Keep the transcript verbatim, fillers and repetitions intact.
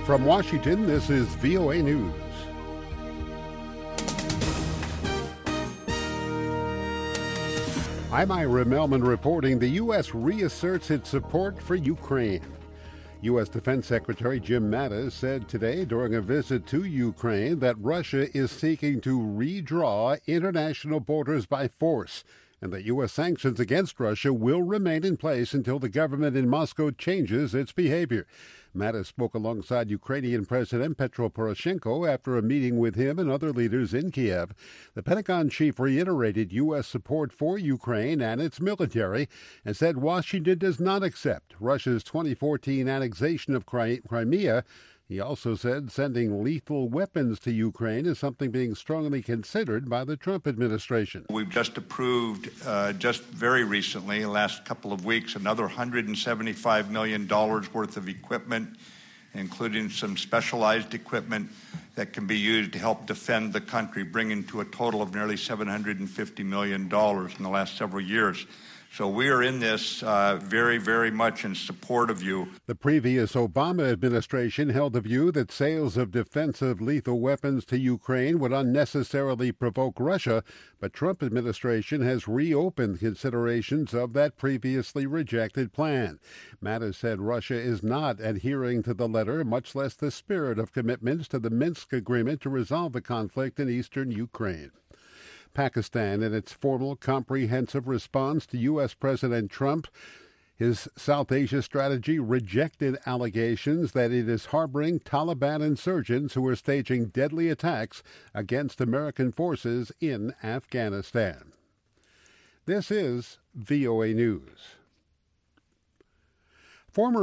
From Washington, this is V O A News. I'm Ira Melman reporting the U S reasserts its support for Ukraine. U S Defense Secretary Jim Mattis said today during a visit to Ukraine that Russia is seeking to redraw international borders by force and that U S sanctions against Russia will remain in place until the government in Moscow changes its behavior. Mattis spoke alongside Ukrainian President Petro Poroshenko after a meeting with him and other leaders in Kiev. The Pentagon chief reiterated U S support for Ukraine and its military and said Washington does not accept Russia's twenty fourteen annexation of Crimea. He also said sending lethal weapons to Ukraine is something being strongly considered by the Trump administration. We've just approved, uh, just very recently, the last couple of weeks, another one hundred seventy-five million dollars worth of equipment, including some specialized equipment that can be used to help defend the country, bringing to a total of nearly seven hundred fifty million dollars in the last several years. So we are in this uh, very, very much in support of you. The previous Obama administration held the view that sales of defensive lethal weapons to Ukraine would unnecessarily provoke Russia, but Trump administration has reopened considerations of that previously rejected plan. Mattis said Russia is not adhering to the letter, much less the spirit of commitments to the Minsk agreement to resolve the conflict in eastern Ukraine. Pakistan, in its formal, comprehensive response to U S. President Trump, his South Asia strategy rejected allegations that it is harboring Taliban insurgents who are staging deadly attacks against American forces in Afghanistan. This is V O A News. Former